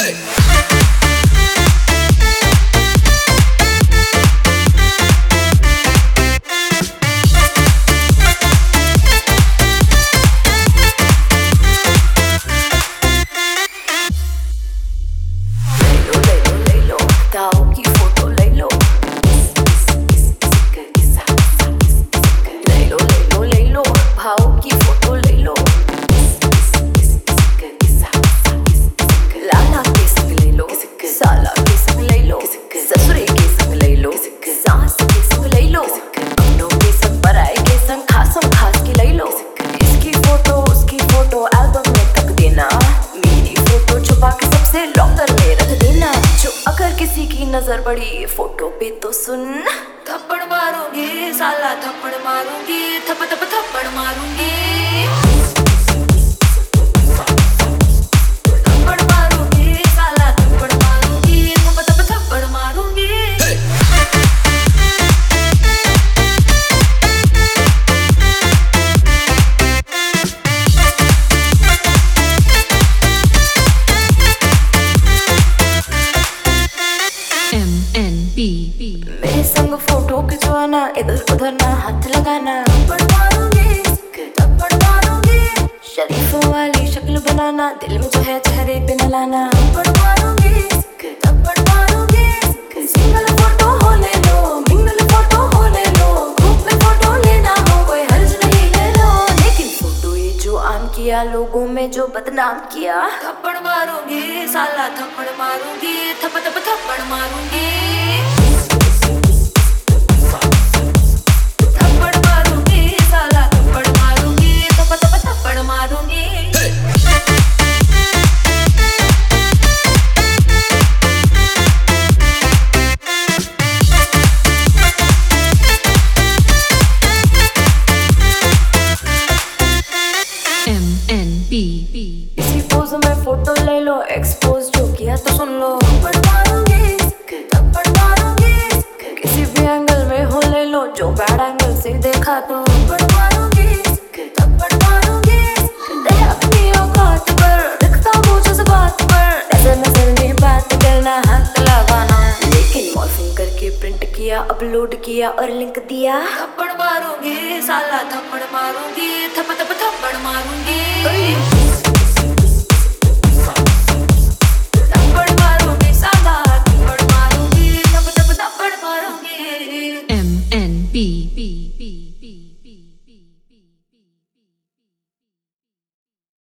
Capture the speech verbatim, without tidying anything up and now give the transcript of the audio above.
नजर पड़ी फोटो पे तो सुन, थप्पड़ मारूंगी साला थप्पड़ मारूंगी, थप थप थप्पड़ मारूंगी, थप्पड़ मारूंगी साला थप्पड़ मारूंगी, थप थप थप्पड़ मारूंगी। मेरे संग फोटो खिंचवाना, इधर उधर ना हाथ लगाना, थप्पड़ मारूंगी थप्पड़ मारूंगी, शरीफों वाली शक्ल बनाना, दिल में जो है चेहरे पे न लाना, थप्पड़ मारूंगी थप्पड़ मारूंगी, सिंगल फोटो हो ले लो, मिंगल फोटो हो ले लो, ग्रुप में फोटो लेना हो कोई हर्ज नहीं ले लो, लेकिन फोटो ये जो आम किया, लोगों में जो बदनाम किया, थप्पड़ मारूंगी साला थप्पड़ मारूंगी, थप थप थप्पड़ मारूंगी, थप्पड़ मारूंगी साला थप्पड़ मारूंगी, थप थप थप्पड़ मारूंगी। इसी पोज में फोटो ले लो, एक्सपोज जो किया तो सुन लो, थप्पड़ मारूंगी थप्पड़ मारूंगी, किसी भी एंगल में हो ले लो, जो बैड एंगल से देखा तो थप्पड़ मारूंगी थप्पड़ मारूंगी, दे अपनी औकात पर दिखता वो जज्बात पर, नजर नजर में बात करना हाथ लगाना, लेकिन मॉर्फिंग करके प्रिंट किया, अपलोड किया और लिंक दिया, थप्पड़ मारूंगी साला थप्पड़ मारूंगी, थप थप थप्पड़ मारूंगी, थप्पड़ मारूंगी साला थप्पड़ मारूंगी, थप थप थप्पड़ मारूंगी। M N B